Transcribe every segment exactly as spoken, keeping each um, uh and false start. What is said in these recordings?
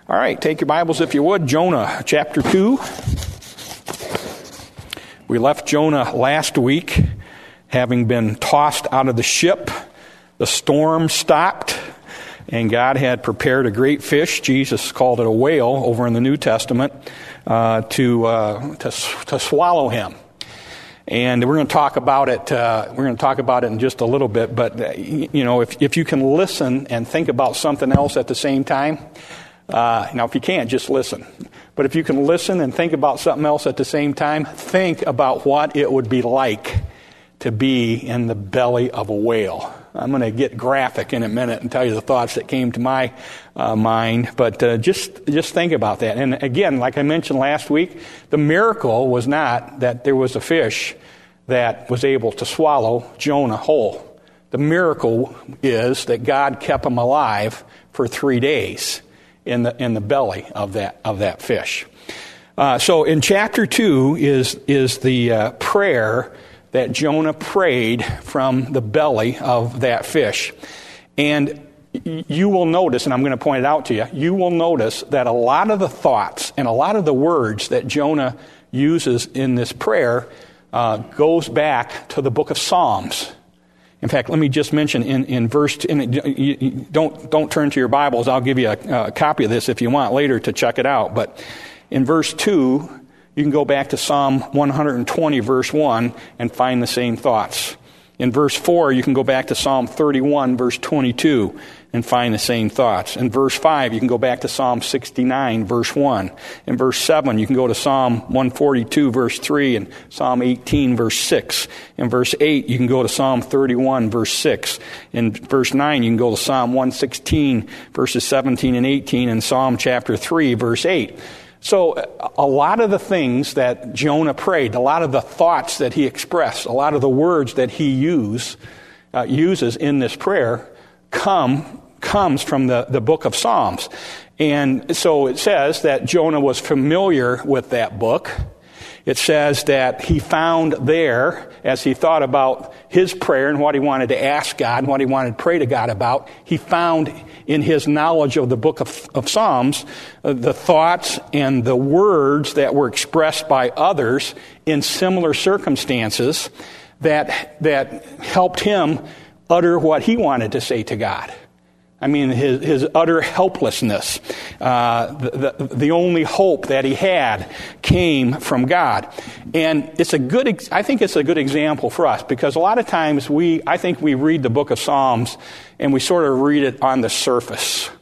All right, take your Bibles if you would. Jonah chapter two. We left Jonah last week, having been tossed out of the ship. The storm stopped, and God had prepared a great fish. Jesus called it a whale over in the New Testament uh, to, uh, to to swallow him. And we're going to talk about it. Uh, we're going to talk about it in just a little bit. But uh, you know, if if you can listen and think about something else at the same time. Uh, now, if you can't, just listen. But if you can listen and think about something else at the same time, think about what it would be like to be in the belly of a whale. I'm going to get graphic in a minute and tell you the thoughts that came to my uh, mind. But uh, just just think about that. And again, like I mentioned last week, the miracle was not that there was a fish that was able to swallow Jonah whole. The miracle is that God kept him alive for three days. in the in the belly of that of that fish. Uh, so in chapter two is is the uh, prayer that Jonah prayed from the belly of that fish. And you will notice, and I'm going to point it out to you, you will notice that a lot of the thoughts and a lot of the words that Jonah uses in this prayer uh, goes back to the book of Psalms. In fact, let me just mention in, in verse, in, you, you don't don't turn to your Bibles. I'll give you a, a copy of this if you want later to check it out. But in verse two, you can go back to Psalm one twenty, verse one, and find the same thoughts. In verse four, you can go back to Psalm thirty-one, verse twenty-two, and find the same thoughts. In verse five, you can go back to Psalm sixty-nine, verse one. In verse seven, you can go to Psalm one forty-two, verse three, and Psalm eighteen, verse six. In verse eight, you can go to Psalm thirty-one, verse six. In verse nine, you can go to Psalm one sixteen, verses seventeen and eighteen, and Psalm chapter three, verse eight. So a lot of the things that Jonah prayed, a lot of the thoughts that he expressed, a lot of the words that he use, uh, uses in this prayer come comes from the, the book of Psalms. And so it says that Jonah was familiar with that book. It says that he found there, as he thought about his prayer and what he wanted to ask God and what he wanted to pray to God about, he found in his knowledge of the book of, of Psalms uh, the thoughts and the words that were expressed by others in similar circumstances that that helped him utter what he wanted to say to God. I mean, his, his utter helplessness, uh, the, the, the only hope that he had came from God. And it's a good, I think it's a good example for us because a lot of times we, I think we read the book of Psalms and we sort of read it on the surface.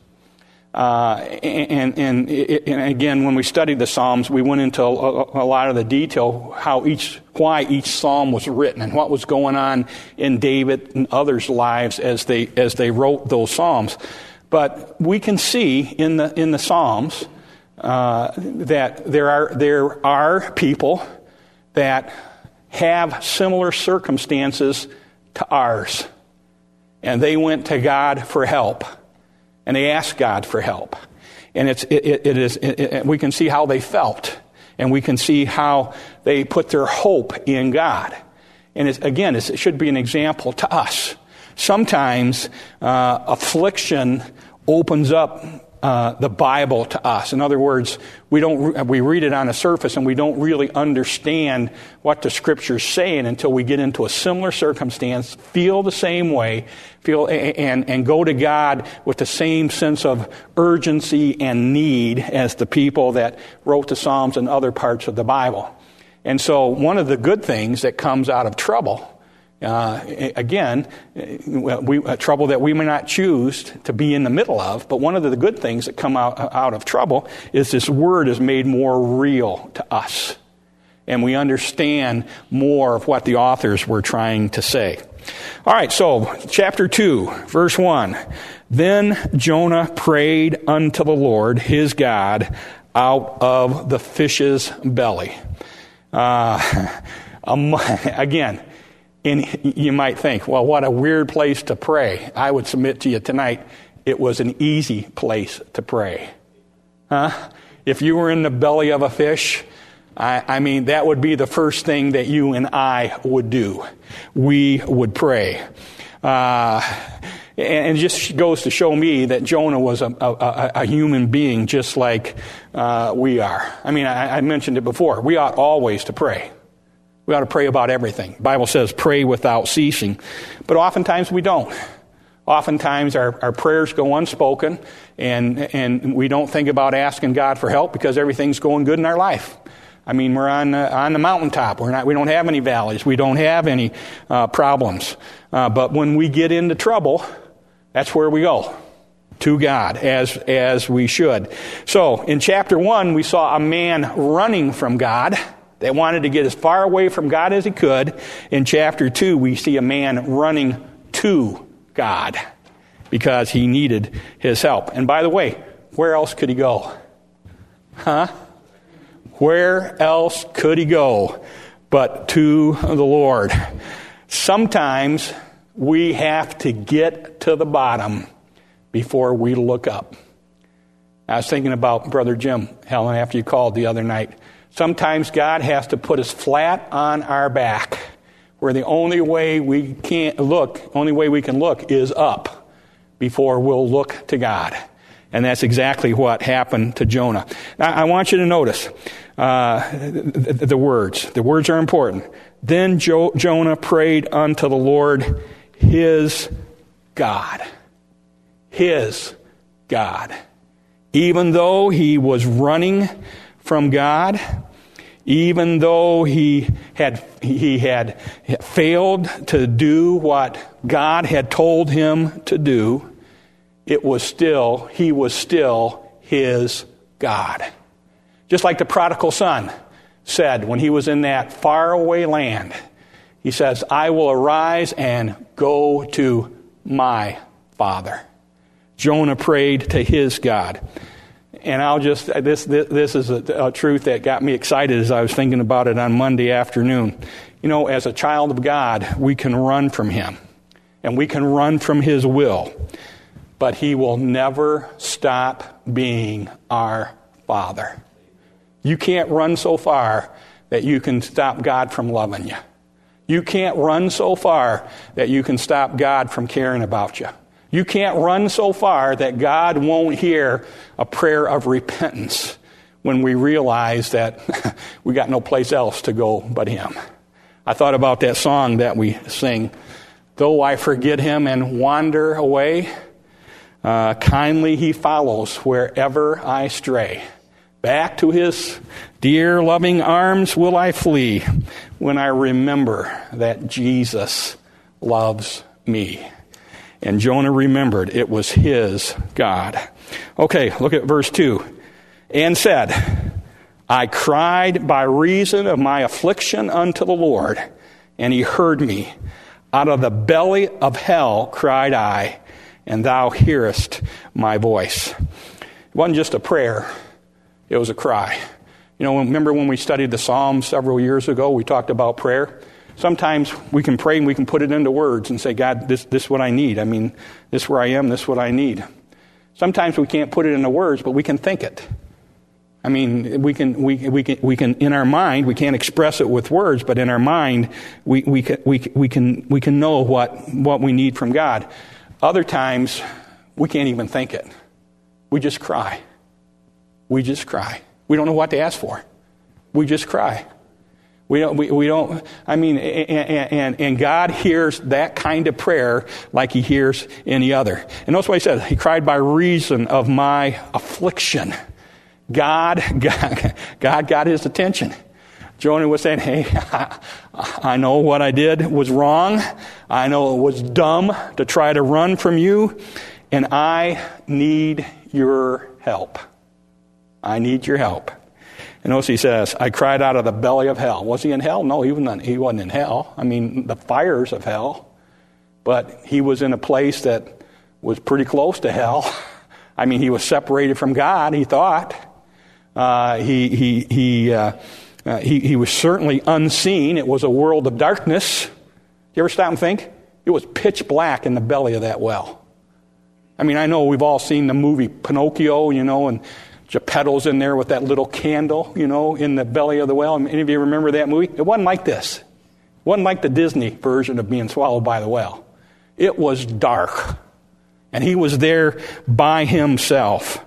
Uh, and, and, and again, when we studied the Psalms, we went into a, a lot of the detail how each, why each psalm was written and what was going on in David and others' lives as they as they wrote those psalms. But we can see in the in the Psalms uh, that there are there are people that have similar circumstances to ours, and they went to God for help. And they asked God for help. And it's, it, it is, it, it, we can see how they felt. And we can see how they put their hope in God. And it's, again, it's, it should be an example to us. Sometimes uh, affliction opens up uh, the Bible to us. In other words, we don't we read it on the surface and we don't really understand what the Scripture's saying until we get into a similar circumstance, feel the same way, feel and and go to God with the same sense of urgency and need as the people that wrote the Psalms and other parts of the Bible. And so one of the good things that comes out of trouble, uh, again, we, uh, trouble that we may not choose to be in the middle of, but one of the good things that come out, out of trouble is this word is made more real to us. And we understand more of what the authors were trying to say. All right, so chapter two, verse one. Then Jonah prayed unto the Lord his God out of the fish's belly. Uh, um, again, in, you might think, well, what a weird place to pray. I would submit to you tonight, it was an easy place to pray. Huh? If you were in the belly of a fish, I, I mean, that would be the first thing that you and I would do. We would pray. Uh, and it just goes to show me that Jonah was a, a, a human being just like uh, we are. I mean, I, I mentioned it before. We ought always to pray. We ought to pray about everything. The Bible says pray without ceasing. But oftentimes we don't. Oftentimes our, our prayers go unspoken, and and we don't think about asking God for help because everything's going good in our life. I mean, we're on uh, on the mountaintop. We're not. We don't have any valleys. We don't have any uh, problems. Uh, but when we get into trouble, that's where we go, to God, as as we should. So in chapter one, we saw a man running from God that wanted to get as far away from God as he could. In chapter two, we see a man running to God because he needed his help. And by the way, where else could he go? Huh? Where else could he go but to the Lord? Sometimes we have to get to the bottom before we look up. I was thinking about Brother Jim, Helen, after you called the other night. Sometimes God has to put us flat on our back, where the only way we can't look, only way we can look is up before we'll look to God. And that's exactly what happened to Jonah. Now, I want you to notice uh, the, the words. The words are important. Then jo- Jonah prayed unto the Lord, his God. His God. Even though he was running from God, even though he had he had failed to do what God had told him to do, it was still, he was still his God. Just like the prodigal son said when he was in that faraway land, he says, I will arise and go to my father. Jonah prayed to his God. And I'll just, this this, this is a, a truth that got me excited as I was thinking about it on Monday afternoon. You know, as a child of God, we can run from him. And we can run from his will. But he will never stop being our Father. You can't run so far that you can stop God from loving you. You can't run so far that you can stop God from caring about you. You can't run so far that God won't hear a prayer of repentance when we realize that we got no place else to go but him. I thought about that song that we sing, though I forget him and wander away, uh, kindly he follows wherever I stray. Back to his dear loving arms will I flee when I remember that Jesus loves me. And Jonah remembered it was his God. Okay, look at verse two. And said, I cried by reason of my affliction unto the Lord, and he heard me. Out of the belly of hell cried I, and thou hearest my voice. It wasn't just a prayer, it was a cry. You know, remember when we studied the Psalms several years ago, we talked about prayer? Sometimes we can pray and we can put it into words and say, God, this, this is what I need. I mean, this is where I am, this is what I need. Sometimes we can't put it into words, but we can think it. I mean, we can, we, we can, we can, in our mind, we can't express it with words, but in our mind, we, we can, we, we can, we can know what, what we need from God. Other times, we can't even think it. We just cry. We just cry. We don't know what to ask for. We just cry. We don't, we, we don't, I mean, and, and, and God hears that kind of prayer like he hears any other. And notice what he says. He cried by reason of my affliction. God, God, God got his attention. Jonah was saying, hey, I, I know what I did was wrong. I know it was dumb to try to run from you. And I need your help. I need your help. And notice he says, I cried out of the belly of hell. Was he in hell? No, he wasn't, he wasn't in hell. I mean, the fires of hell. But he was in a place that was pretty close to hell. I mean, he was separated from God, he thought. Uh, he he he, uh, uh, he he was certainly unseen. It was a world of darkness. You ever stop and think? It was pitch black in the belly of that well. I mean, I know we've all seen the movie Pinocchio, you know, and Geppetto's in there with that little candle, you know, in the belly of the well. Any of you remember that movie? It wasn't like this. It wasn't like the Disney version of being swallowed by the whale. It was dark. And he was there by himself.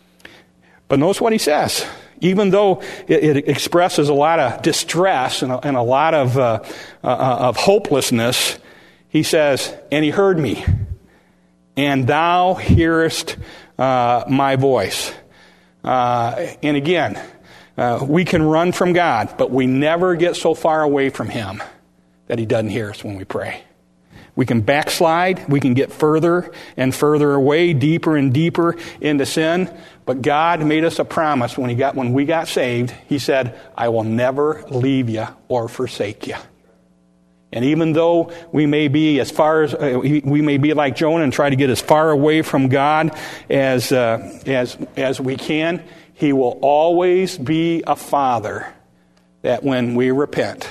But notice what he says. Even though it, it expresses a lot of distress and a, and a lot of, uh, uh, of hopelessness, he says, and he heard me, and thou hearest uh, my voice. Uh, and again, uh, we can run from God, but we never get so far away from him that he doesn't hear us when we pray. We can backslide. We can get further and further away, deeper and deeper into sin. But God made us a promise when he got when we got saved. He said, I will never leave you or forsake you. And even though we may be as far as uh, we may be like Jonah and try to get as far away from God as uh, as as we can, he will always be a father that when we repent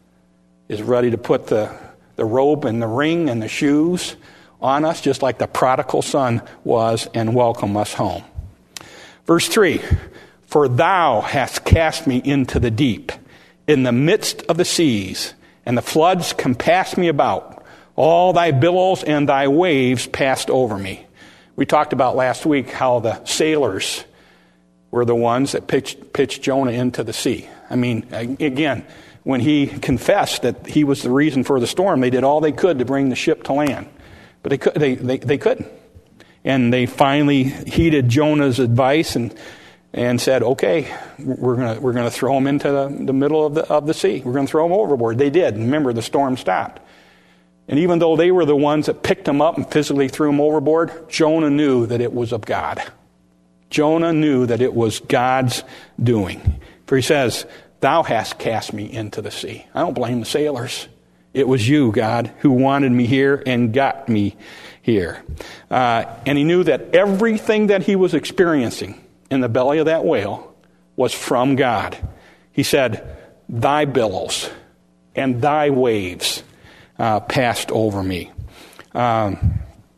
is ready to put the the robe and the ring and the shoes on us, just like the prodigal son was, and welcome us home. Verse three, for thou hast cast me into the deep, in the midst of the seas, and the floods compassed me about. All thy billows and thy waves passed over me. We talked about last week how the sailors were the ones that pitched, pitched Jonah into the sea. I mean, again, when he confessed that he was the reason for the storm, they did all they could to bring the ship to land. But they, could, they, they, they couldn't. And they finally heeded Jonah's advice and and said, okay, we're going we're gonna throw him into the, the middle of the, of the sea. We're going to throw him overboard. They did. And remember, the storm stopped. And even though they were the ones that picked him up and physically threw him overboard, Jonah knew that it was of God. Jonah knew that it was God's doing. For he says, thou hast cast me into the sea. I don't blame the sailors. It was you, God, who wanted me here and got me here. Uh, and he knew that everything that he was experiencing in the belly of that whale was from God. He said, thy billows and thy waves uh, passed over me. Um,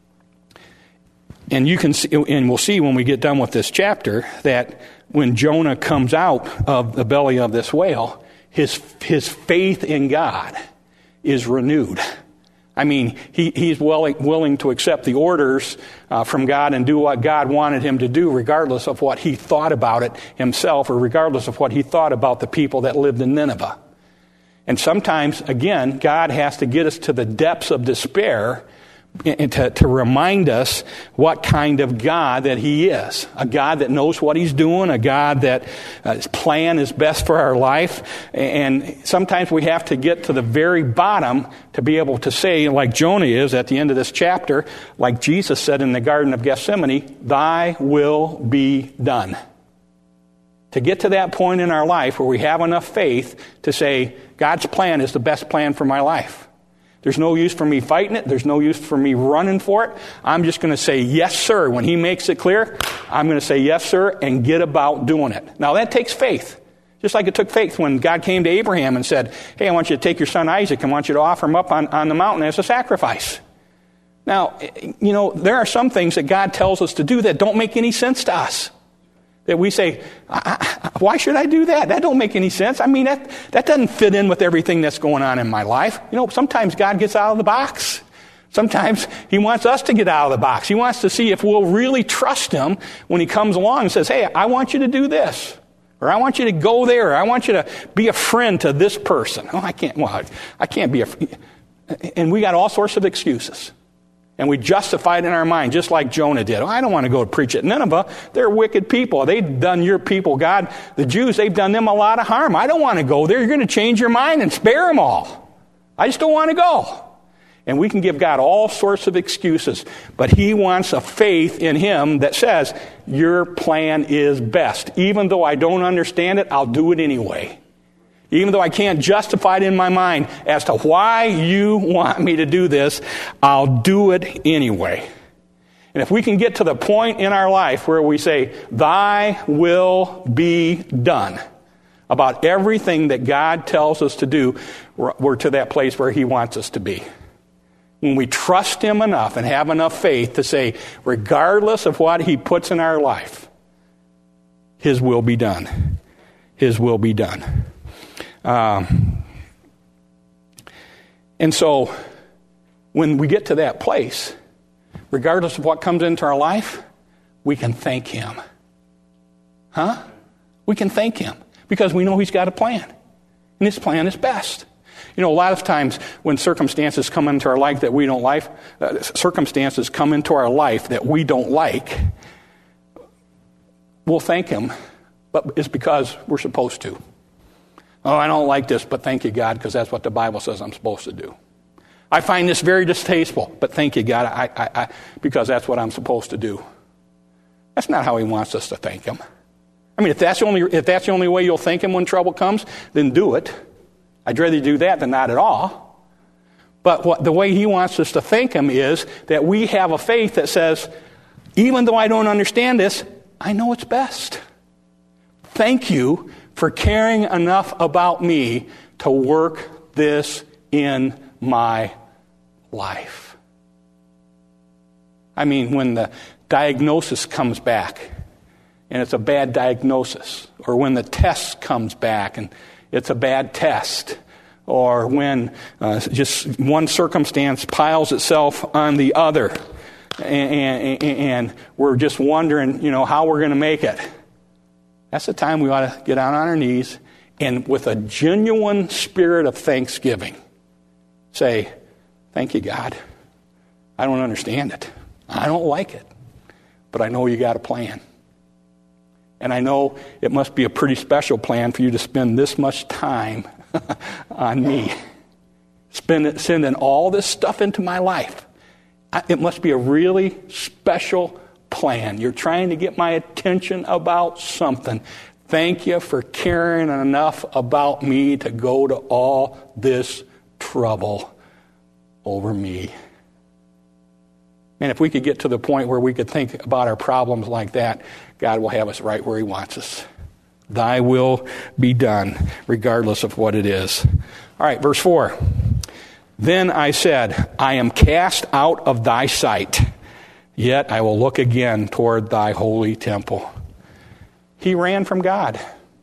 and you can see, and we'll see when we get done with this chapter, that when Jonah comes out of the belly of this whale, his his faith in God is renewed. I mean, he, he's willing, willing to accept the orders uh, from God and do what God wanted him to do, regardless of what he thought about it himself, or regardless of what he thought about the people that lived in Nineveh. And sometimes, again, God has to get us to the depths of despair and to, to remind us what kind of God that he is. A God that knows what he's doing, a God that uh, his plan is best for our life. And sometimes we have to get to the very bottom to be able to say, like Jonah is at the end of this chapter, like Jesus said in the Garden of Gethsemane, thy will be done. To get to that point in our life where we have enough faith to say, God's plan is the best plan for my life. There's no use for me fighting it. There's no use for me running for it. I'm just going to say, yes, sir. When he makes it clear, I'm going to say, yes, sir, and get about doing it. Now, that takes faith. Just like it took faith when God came to Abraham and said, hey, I want you to take your son Isaac and I want you to offer him up on, on the mountain as a sacrifice. Now, you know, there are some things that God tells us to do that don't make any sense to us. That we say, I, I, why should I do that? That don't make any sense. I mean, that, that doesn't fit in with everything that's going on in my life. You know, sometimes God gets out of the box. Sometimes he wants us to get out of the box. He wants to see if we'll really trust him when he comes along and says, hey, I want you to do this. Or I want you to go there. Or I want you to be a friend to this person. Oh, I can't, well, I can't be a friend. And we got all sorts of excuses. And we justify it in our mind, just like Jonah did. Oh, I don't want to go preach at Nineveh. They're wicked people. They've done your people, God, the Jews, they've done them a lot of harm. I don't want to go there. You're going to change your mind and spare them all. I just don't want to go. And we can give God all sorts of excuses. But he wants a faith in him that says, your plan is best. Even though I don't understand it, I'll do it anyway. Even though I can't justify it in my mind as to why you want me to do this, I'll do it anyway. And if we can get to the point in our life where we say, thy will be done, about everything that God tells us to do, we're to that place where he wants us to be. When we trust him enough and have enough faith to say, regardless of what he puts in our life, his will be done. His will be done. Um, and so when we get to that place, regardless of what comes into our life, we can thank him. Huh? We can thank him because we know he's got a plan. And his plan is best. You know, a lot of times when circumstances come into our life that we don't like, uh, circumstances come into our life that we don't like, we'll thank him, but it's because we're supposed to. Oh, I don't like this, but thank you, God, because that's what the Bible says I'm supposed to do. I find this very distasteful, but thank you, God, I, I, I, because that's what I'm supposed to do. That's not how he wants us to thank him. I mean, if that's the only if that's the only way you'll thank him when trouble comes, then do it. I'd rather do that than not at all. But what, the way he wants us to thank him is that we have a faith that says, even though I don't understand this, I know it's best. Thank you for caring enough about me to work this in my life. I mean, when the diagnosis comes back and it's a bad diagnosis, or when the test comes back and it's a bad test, or when uh, just one circumstance piles itself on the other, and, and, and we're just wondering, you know, how we're going to make it. That's the time we ought to get down on our knees and with a genuine spirit of thanksgiving say, thank you, God. I don't understand it. I don't like it. But I know you got a plan. And I know it must be a pretty special plan for you to spend this much time on me. Spend it, sending all this stuff into my life. It must be a really special plan. You're trying to get my attention about something. Thank you for caring enough about me to go to all this trouble over me. And if we could get to the point where we could think about our problems like that, God will have us right where he wants us. Thy will be done, regardless of what it is. All right, verse four. Then I said, I am cast out of thy sight, yet I will look again toward thy holy temple. He ran from God.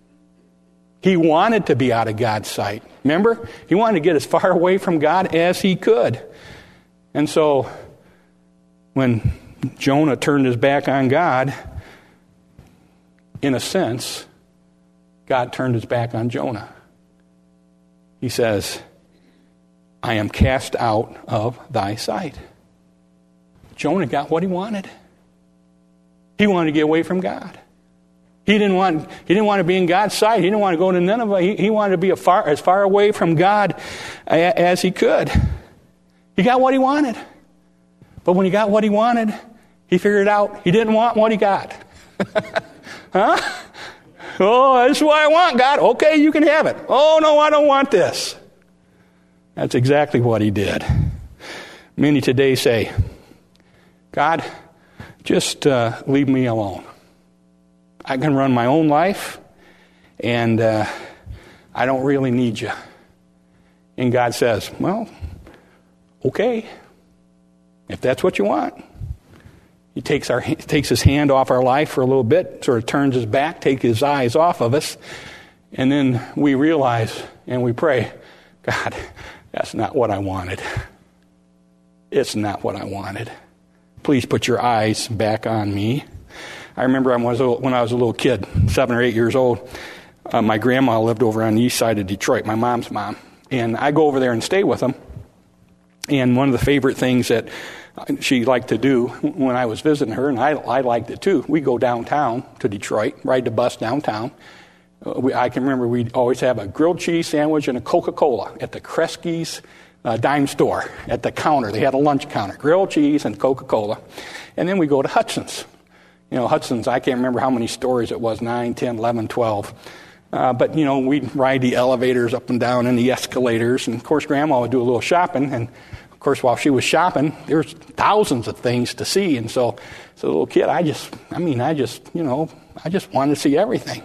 He wanted to be out of God's sight. Remember? He wanted to get as far away from God as he could. And so, when Jonah turned his back on God, in a sense, God turned his back on Jonah. He says, I am cast out of thy sight. Jonah got what he wanted. He wanted to get away from God. He didn't want, he didn't want to be in God's sight. He didn't want to go to Nineveh. He, he wanted to be a far, as far away from God as he could. He got what he wanted. But when he got what he wanted, he figured out he didn't want what he got. Huh? Oh, this is what I want, God. Okay, you can have it. Oh, no, I don't want this. That's exactly what he did. Many today say, God, just uh, leave me alone. I can run my own life, and uh, I don't really need you. And God says, well, okay, if that's what you want. He takes our takes his hand off our life for a little bit, sort of turns his back, takes his eyes off of us, and then we realize and we pray, God, that's not what I wanted. It's not what I wanted. Please put your eyes back on me. I remember when I was a, when I was a little kid, seven or eight years old, uh, my grandma lived over on the east side of Detroit, my mom's mom. And I go over there and stay with them. And one of the favorite things that she liked to do when I was visiting her, and I, I liked it too, we go downtown to Detroit, ride the bus downtown. Uh, we, I can remember we'd always have a grilled cheese sandwich and a Coca-Cola at the Kresge's uh, dime store at the counter. They had a lunch counter, grilled cheese and Coca-Cola. And then we go to Hudson's. You know, Hudson's, I can't remember how many stories it was, nine, ten, eleven, twelve. Uh, but, you know, we'd ride the elevators up and down and the escalators. And, of course, Grandma would do a little shopping. And, of course, while she was shopping, there's thousands of things to see. And so, as a little kid, I just, I mean, I just, you know, I just wanted to see everything.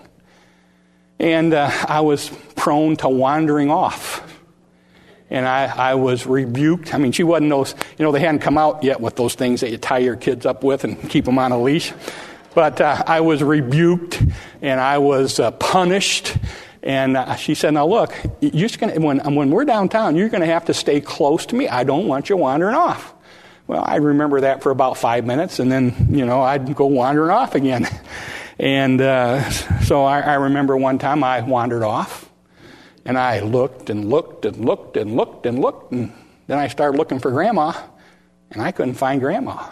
And uh, I was prone to wandering off. And I, I was rebuked. I mean, she wasn't those, you know, they hadn't come out yet with those things that you tie your kids up with and keep them on a leash. But uh, I was rebuked and I was uh, punished. And uh, she said, now look, you're just gonna, when, when we're downtown, you're going to have to stay close to me. I don't want you wandering off. Well, I remember that for about five minutes, and then, you know, I'd go wandering off again. And uh, so I, I remember one time I wandered off, and I looked and looked and looked and looked and looked, and then I started looking for Grandma, and I couldn't find Grandma.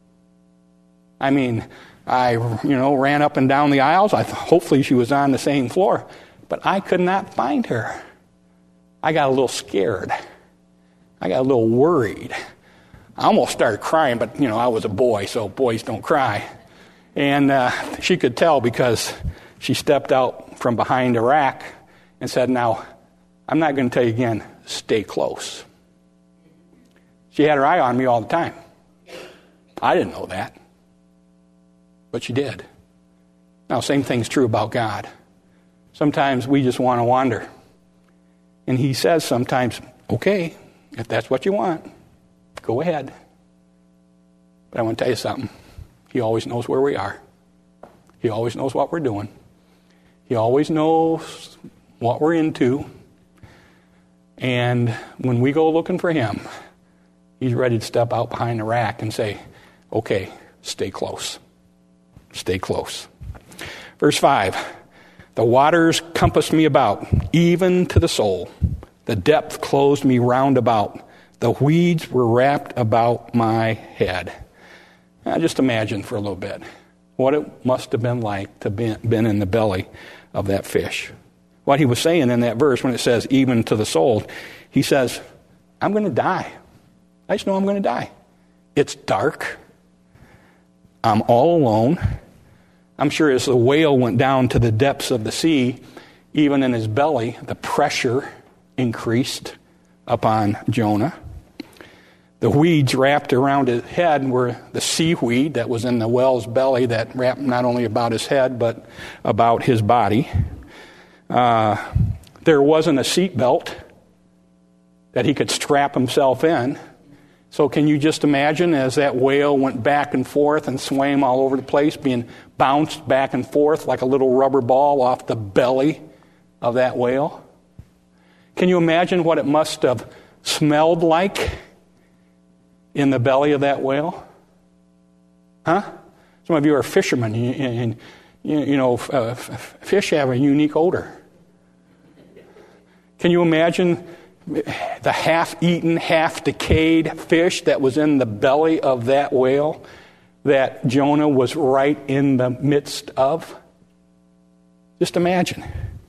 I mean, I, you know, ran up and down the aisles. I th- hopefully she was on the same floor, but I could not find her. I got a little scared. I got a little worried. I almost started crying, but, you know, I was a boy, so boys don't cry. And uh, she could tell because she stepped out from behind a rack and said, now, I'm not going to tell you again, stay close. She had her eye on me all the time. I didn't know that, but she did. Now, same thing's true about God. Sometimes we just want to wander. And he says sometimes, okay, if that's what you want, go ahead. But I want to tell you something. He always knows where we are. He always knows what we're doing. He always knows what we're into. And when we go looking for him, he's ready to step out behind the rack and say, okay, stay close. Stay close. Verse five, the waters compassed me about, even to the soul. The depth closed me round about. The weeds were wrapped about my head. Now just imagine for a little bit what it must have been like to be been in the belly of that fish. What he was saying in that verse when it says even to the soul, he says, I'm going to die. I just know I'm going to die. It's dark. I'm all alone. I'm sure as the whale went down to the depths of the sea, even in his belly, the pressure increased upon Jonah. The weeds wrapped around his head were the seaweed that was in the whale's belly that wrapped not only about his head but about his body. Uh, there wasn't a seatbelt that he could strap himself in. So can you just imagine as that whale went back and forth and swam all over the place, being bounced back and forth like a little rubber ball off the belly of that whale? Can you imagine what it must have smelled like in the belly of that whale? Huh? Some of you are fishermen, and you, you know, uh, fish have a unique odor. Can you imagine the half-eaten, half-decayed fish that was in the belly of that whale that Jonah was right in the midst of? Just imagine.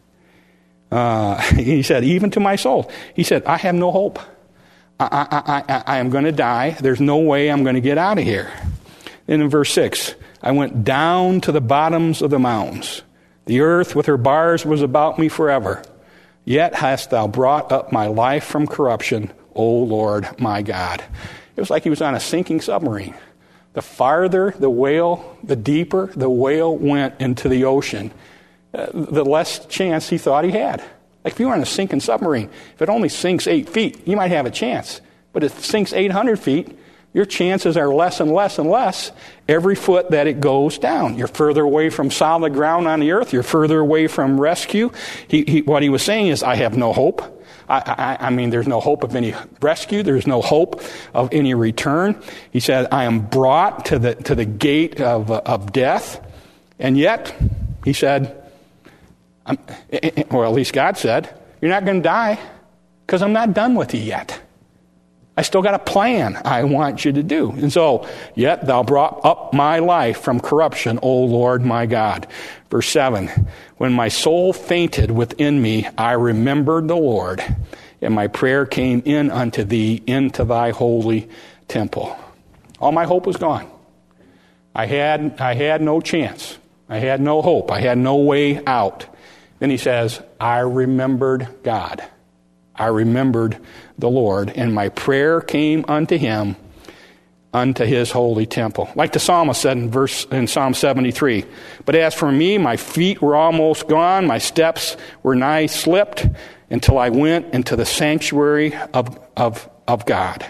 Uh, he said, even to my soul. He said, I have no hope. I, I, I, I am going to die. There's no way I'm going to get out of here. And in verse six, I went down to the bottoms of the mountains. The earth with her bars was about me forever. Yet hast thou brought up my life from corruption, O Lord my God. It was like he was on a sinking submarine. The farther the whale, the deeper the whale went into the ocean, uh, the less chance he thought he had. Like if you were on a sinking submarine, if it only sinks eight feet, you might have a chance. But if it sinks eight hundred feet, your chances are less and less and less every foot that it goes down. You're further away from solid ground on the earth. You're further away from rescue. He, he, what he was saying is, I have no hope. I, I, I mean, there's no hope of any rescue. There's no hope of any return. He said, I am brought to the to the gate of of death. And yet, he said, I'm, or at least God said, you're not going to die because I'm not done with you yet. I still got a plan I want you to do. And so, yet thou brought up my life from corruption, O Lord my God. Verse seven, when my soul fainted within me, I remembered the Lord, and my prayer came in unto thee into thy holy temple. All my hope was gone. I had, I had no chance. I had no hope. I had no way out. Then he says, I remembered God. I remembered the Lord, and my prayer came unto him, unto his holy temple. Like the psalmist said in verse in Psalm seventy-three, but as for me, my feet were almost gone, my steps were nigh slipped, until I went into the sanctuary of of, of God.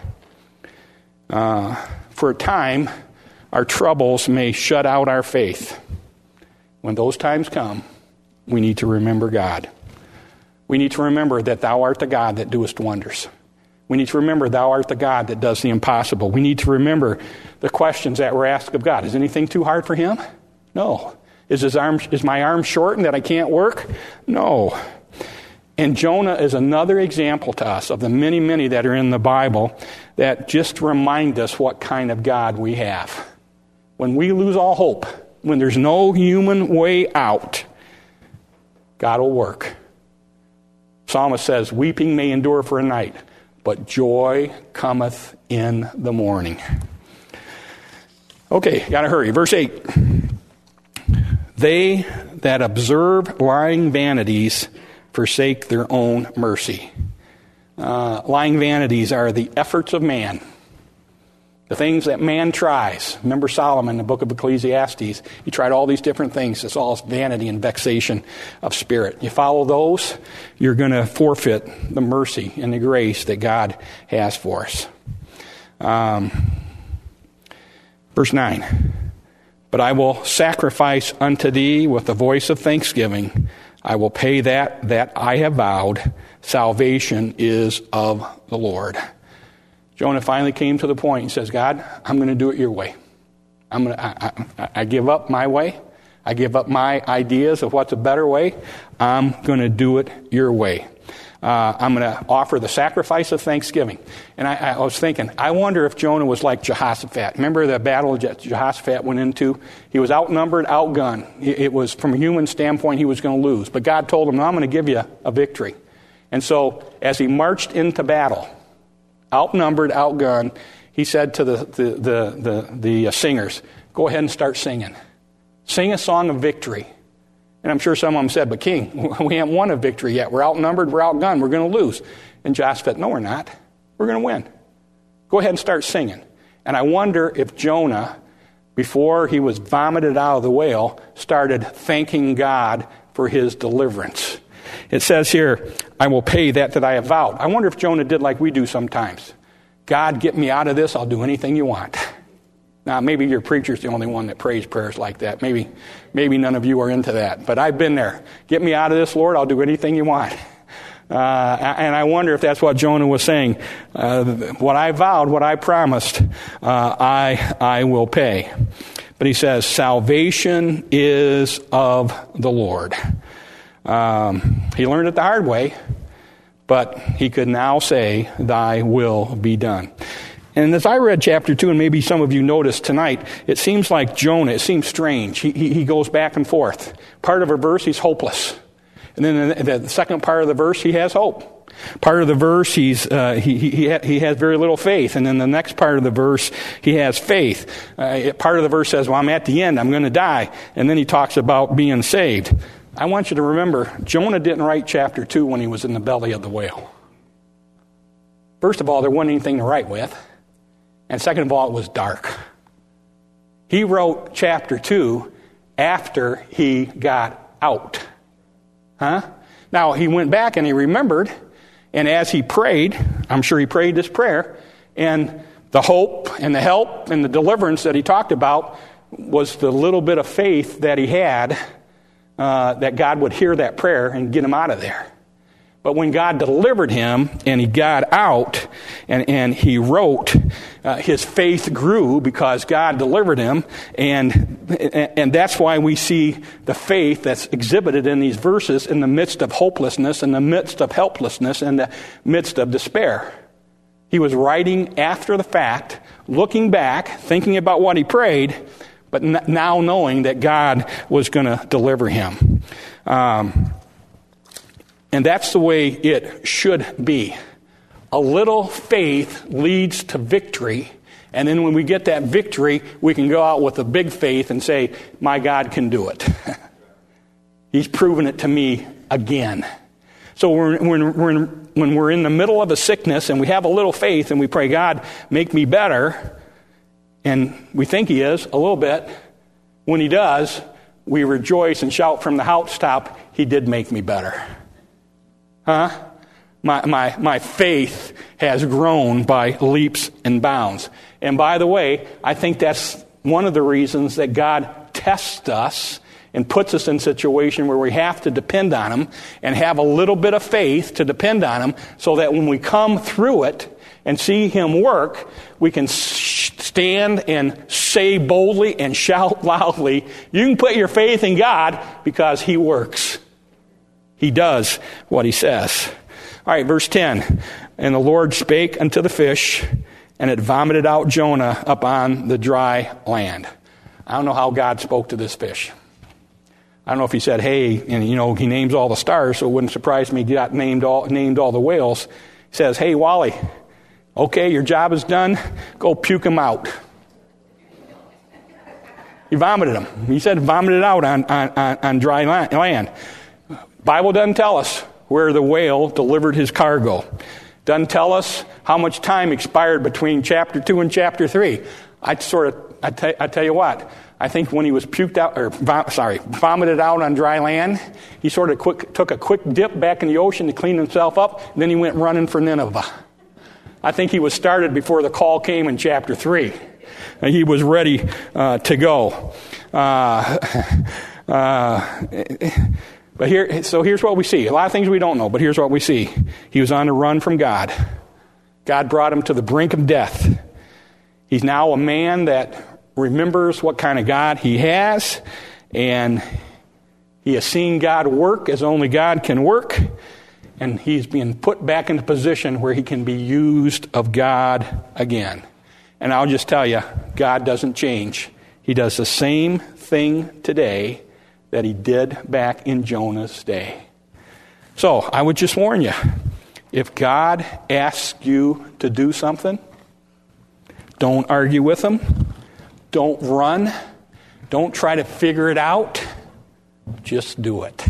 Uh, for a time, our troubles may shut out our faith. When those times come, we need to remember God. We need to remember that thou art the God that doest wonders. We need to remember thou art the God that does the impossible. We need to remember the questions that were asked of God. Is anything too hard for him? No. Is his arm, is my arm shortened that I can't work? No. And Jonah is another example to us of the many, many that are in the Bible that just remind us what kind of God we have. When we lose all hope, when there's no human way out, God will work. Psalmist says, weeping may endure for a night, but joy cometh in the morning. Okay, gotta hurry. Verse eight. They that observe lying vanities forsake their own mercy. Uh, lying vanities are the efforts of man. The things that man tries. Remember Solomon in the book of Ecclesiastes. He tried all these different things. It's all vanity and vexation of spirit. You follow those, you're going to forfeit the mercy and the grace that God has for us. Um, verse nine. But I will sacrifice unto thee with the voice of thanksgiving. I will pay that that I have vowed. Salvation is of the Lord. Jonah finally came to the point. He says, God, I'm going to do it your way. I'm going to, I, I, I give up my way. I give up my ideas of what's a better way. I'm going to do it your way. Uh, I'm going to offer the sacrifice of thanksgiving. And I, I was thinking, I wonder if Jonah was like Jehoshaphat. Remember the battle that Jehoshaphat went into? He was outnumbered, outgunned. It was, from a human standpoint, he was going to lose. But God told him, no, I'm going to give you a victory. And so as he marched into battle, outnumbered, outgunned, he said to the, the, the, the, the singers, go ahead and start singing. Sing a song of victory. And I'm sure some of them said, but King, we haven't won a victory yet. We're outnumbered, we're outgunned, we're going to lose. And Jehoshaphat, no, we're not. We're going to win. Go ahead and start singing. And I wonder if Jonah, before he was vomited out of the whale, started thanking God for his deliverance. It says here, I will pay that that I have vowed. I wonder if Jonah did like we do sometimes. God, get me out of this. I'll do anything you want. Now, maybe your preacher's the only one that prays prayers like that. Maybe maybe none of you are into that. But I've been there. Get me out of this, Lord. I'll do anything you want. Uh, and I wonder if that's what Jonah was saying. Uh, what I vowed, what I promised, uh, I I will pay. But he says, salvation is of the Lord. Um, he learned it the hard way, but he could now say, thy will be done. And as I read chapter two, and maybe some of you noticed tonight, it seems like Jonah, it seems strange. He, he, he goes back and forth. Part of a verse, he's hopeless. And then the, the second part of the verse, he has hope. Part of the verse, he's uh, he he ha- he has very little faith. And then the next part of the verse, he has faith. Uh, part of the verse says, well, I'm at the end. I'm going to die. And then he talks about being saved. I want you to remember, Jonah didn't write chapter two when he was in the belly of the whale. First of all, there wasn't anything to write with. And second of all, it was dark. He wrote chapter two after he got out. Huh? Now, he went back and he remembered, and as he prayed, I'm sure he prayed this prayer, and the hope and the help and the deliverance that he talked about was the little bit of faith that he had, uh, that God would hear that prayer and get him out of there. But when God delivered him and he got out and, and he wrote, uh, his faith grew because God delivered him. And, and that's why we see the faith that's exhibited in these verses in the midst of hopelessness, in the midst of helplessness, in the midst of despair. He was writing after the fact, looking back, thinking about what he prayed, but now knowing that God was going to deliver him. Um, And that's the way it should be. A little faith leads to victory. And then when we get that victory, we can go out with a big faith and say, my God can do it. He's proven it to me again. So when we're, we're, when we're in the middle of a sickness and we have a little faith and we pray, God, make me better, and we think he is a little bit, when he does, we rejoice and shout from the housetop, he did make me better. Huh? My, my, my faith has grown by leaps and bounds. And by the way, I think that's one of the reasons that God tests us and puts us in a situation where we have to depend on him and have a little bit of faith to depend on him so that when we come through it and see him work, we can stand and say boldly and shout loudly, you can put your faith in God because he works. He does what he says. All right, verse ten. And the Lord spake unto the fish, and it vomited out Jonah upon the dry land. I don't know how God spoke to this fish. I don't know if he said, hey, and you know, he names all the stars, so it wouldn't surprise me he got named all, named all the whales. He says, hey, Wally, okay, your job is done. Go puke him out. He vomited him. He said vomited out on, on, on dry land. Bible doesn't tell us where the whale delivered his cargo. Doesn't tell us how much time expired between chapter two and chapter three. I sort of, I, t- I tell you what, I think when he was puked out, or vom- sorry, vomited out on dry land, he sort of quick, took a quick dip back in the ocean to clean himself up, and then he went running for Nineveh. I think he was started before the call came in chapter three. And he was ready uh, to go. Uh, uh, but here, so here's what we see. A lot of things we don't know, but here's what we see. He was on the run from God. God brought him to the brink of death. He's now a man that remembers what kind of God he has, and he has seen God work as only God can work, and he's being put back into position where he can be used of God again. And I'll just tell you, God doesn't change. He does the same thing today that he did back in Jonah's day. So I would just warn you, if God asks you to do something, don't argue with him. Don't run. Don't try to figure it out. Just do it.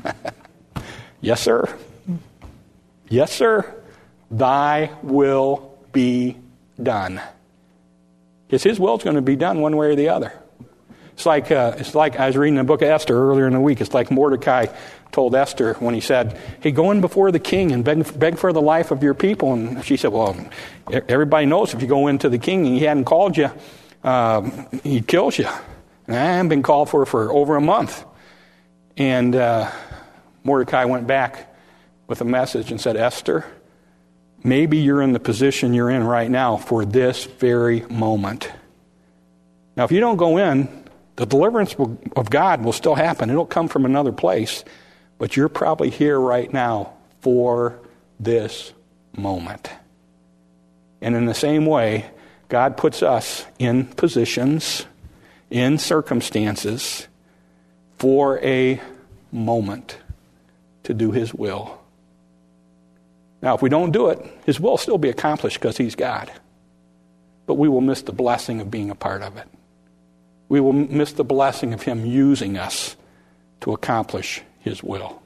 Yes, sir. Yes, sir. Thy will be done. Because his will is going to be done one way or the other. It's like uh, it's like I was reading the book of Esther earlier in the week. It's like Mordecai told Esther when he said, hey, go in before the king and beg, beg for the life of your people. And she said, well, everybody knows if you go into the king and he hadn't called you, uh, he kills you. And I haven't been called for for over a month. And uh, Mordecai went back with a message and said, Esther, maybe you're in the position you're in right now for this very moment. Now, if you don't go in, the deliverance of God will still happen. It'll come from another place. But you're probably here right now for this moment. And in the same way, God puts us in positions, in circumstances, for a moment to do his will. Now, if we don't do it, his will will still be accomplished because he's God. But we will miss the blessing of being a part of it. We will miss the blessing of him using us to accomplish his will.